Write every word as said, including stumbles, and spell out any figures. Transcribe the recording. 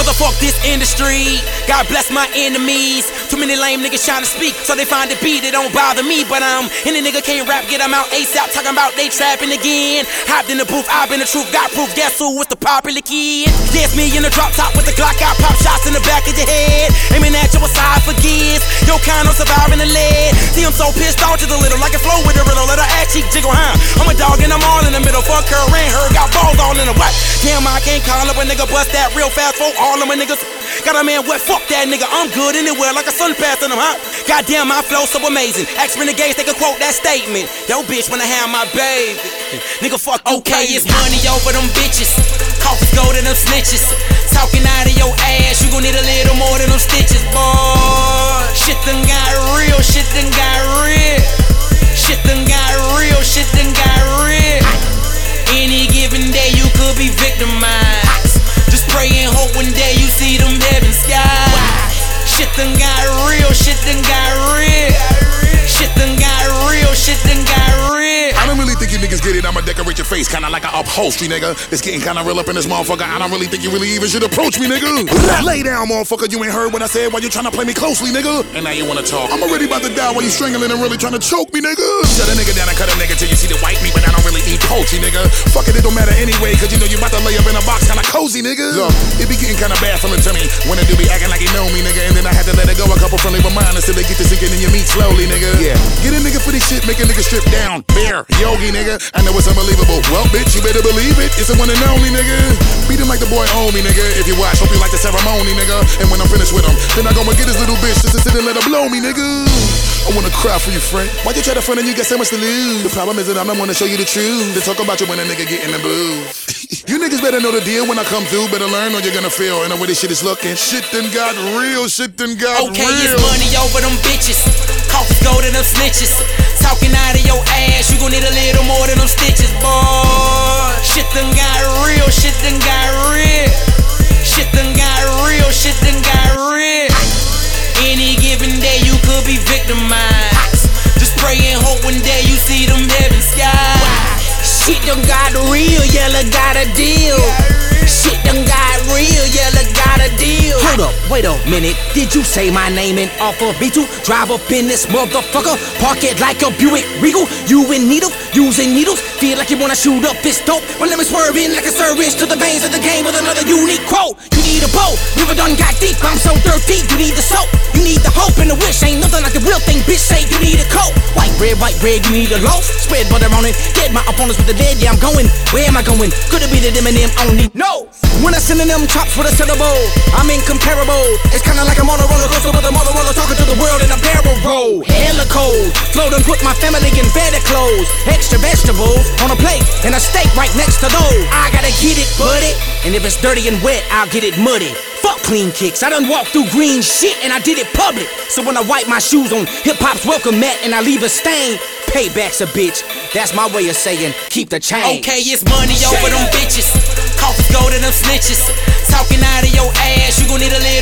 What the fuck this industry? God bless my enemies. Too many lame niggas trying to speak, so they find the beat, it don't bother me. But um, any nigga can't rap, get them out ASAP. Talking about they trapping again. Hopped in the booth, I've been the truth, got proof. Guess who was the popular kid? Yes, me in the drop top with the Glock out, pop shots in the back of your head. Aiming at your side for gears. Yo, kind of surviving the lead. See, I'm so pissed off just a little, like a flow with a riddle. Let her ass cheek jiggle, huh? I'm a dog and I'm all in the middle. Fuck her and her, got balls all in the what? Damn, I can't call up a nigga, bust that real fast for all of my niggas. Got a man, what? Fuck that nigga, I'm good anywhere, like a sun passing them, huh? Goddamn, my flow so amazing. Ask renegades, they can quote that statement. Yo, bitch, when I have my baby. Nigga, fuck you. Okay, it's money over them bitches. Coffee's gold and them snitches. Talking out of your ass, you gon' need a little more than them stitches, boy. Shit done got real, shit done got real. Shit done got real, shit done got real. Any given day you could be victimized. Just pray and hope one day you see them heaven skies. Shit done got real, shit done got real. Shit done got real, shit done got real. I don't really think you niggas get it, I'ma decorate your face kinda like an upholstery, nigga. It's getting kinda real up in this motherfucker. I don't really think you really even should approach me, nigga. Lay down, motherfucker, you ain't heard what I said while you tryna play me closely, nigga. And now you wanna talk. I'm already about to die while you strangling and really tryna choke me, nigga. Shut a nigga down and cut a nigga till you see the white meat, but I don't really eat poultry, nigga. Fuck it, it don't matter anyway, cause you know you about to lay up in a box kinda cozy, nigga. Look, it be getting kinda baffling to me when a dude be acting like he know me, nigga. And then I had to let it go a couple friendly reminders till they get to sinking in your meat slowly, nigga. Yeah, get a nigga for this shit, make a nigga strip down. Bear, yogi, nigga. I know it's unbelievable. Well, bitch, you better believe it. It's the one and only, nigga. Beat him like the boy owe me, nigga. If you watch, hope you like the ceremony, nigga. And when I'm finished with him, then I go and get this little bitch just to sit and let her blow me, nigga. I wanna cry for you, friend. Why'd you try to front and you got so much to lose? The problem is that I'm not wanna show you the truth. They talk about you when a nigga get in the booth. You niggas better know the deal when I come through. Better learn or you're gonna feel. And the way this shit is looking. Shit done got real. Shit done got okay, real. Okay, it's money over them bitches. Coffee's gold and them snitches. Talking out of your ass, you gon' need a little more than them stitches, boy. Shit done got real. Shit done got real. Shit done got real. Shit done got real. Any given day you could be victimized. Just pray and hope one day you see them heaven skies. Shit done got real, yella got a deal. Shit done got real, yella got a deal. Hold up, wait a minute. Did you say my name and offer me to drive up in this motherfucker? Park it like a Buick Regal. You in needle, using needles. Feel like you wanna shoot up this dope. Well, let me swerve in like a service to the veins of the game with another unique quote. You need a bow, river done got deep. I'm so dirty, you need the soap. You need the hope and the wish. Ain't nothing like the real thing, bitch. Say you need a coat. White bread, white bread, you need a loaf. Spread butter on it. Dead my opponents with the dead. Yeah, I'm going. Where am I going? Could it be that Eminem only? No. When I send in them chops for the syllable, I'm incomparable. It's kinda like I'm on a roller coaster with a motor roller talking to the world in a barrel roll. Hella cold. Float and put my family in better clothes. Extra vegetables on a plate and a steak right next to those. I gotta get it, buddy. And if it's dirty and wet, I'll get it muddy. Fuck clean kicks. I done walked through green shit and I did it public. So when I wipe my shoes on hip-hop's welcome mat and I leave a stain, payback's a bitch. That's my way of saying keep the change. Okay, it's money over them bitches. Coffee's gold and them snitches. Talking out of your ass, you gon' need a little